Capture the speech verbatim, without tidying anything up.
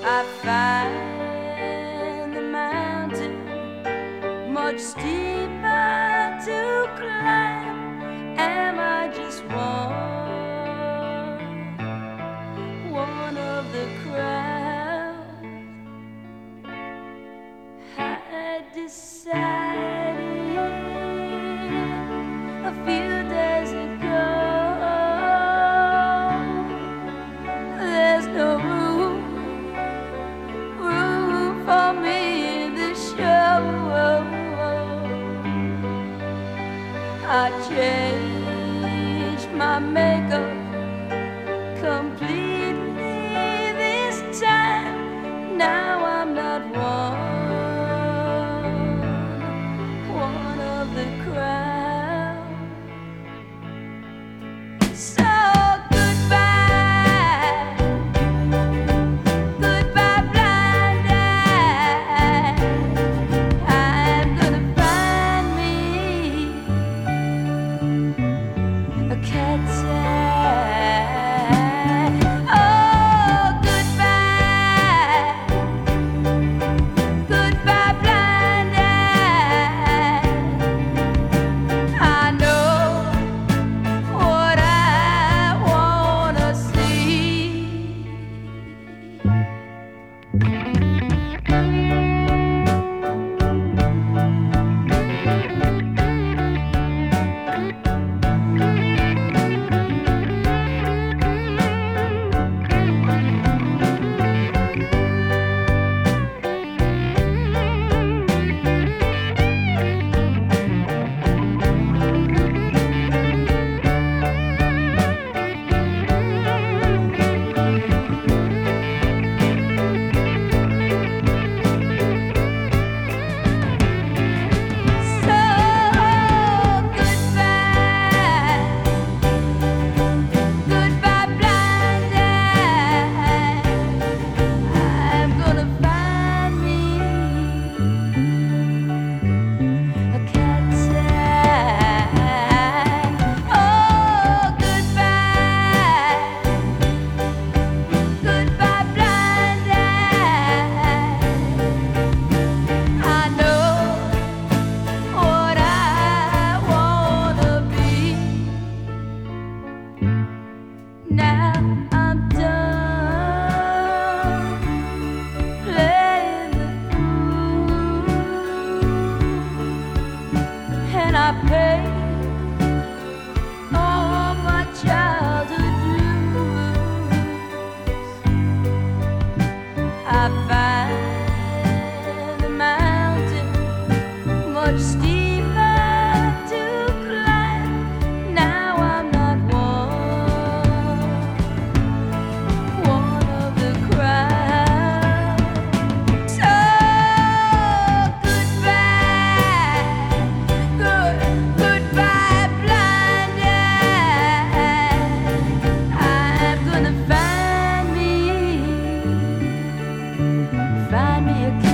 I find the mountain much steeper to climb. Am I just one, one of the crowd? I decided a few days ago there's no room, room for me in the show. I changed my makeup completely this time. Now I'm not one, one of the crowd. So goodbye, goodbye blind eye. I'm gonna find me a cat's eye. Oh, goodbye, goodbye blind eye. I know what I wanna see. So goodbye, goodbye blind eye. I'm gonna find me a cat's eye. Oh, goodbye, goodbye blind eye. I know what I wanna be. Now I'm done playing the fool, and I pay all my childhood dues. I find the mountain much steeper to climb. Now I'm not one, one of the crowd. So goodbye, good, goodbye blind eye. I'm gonna find me, find me a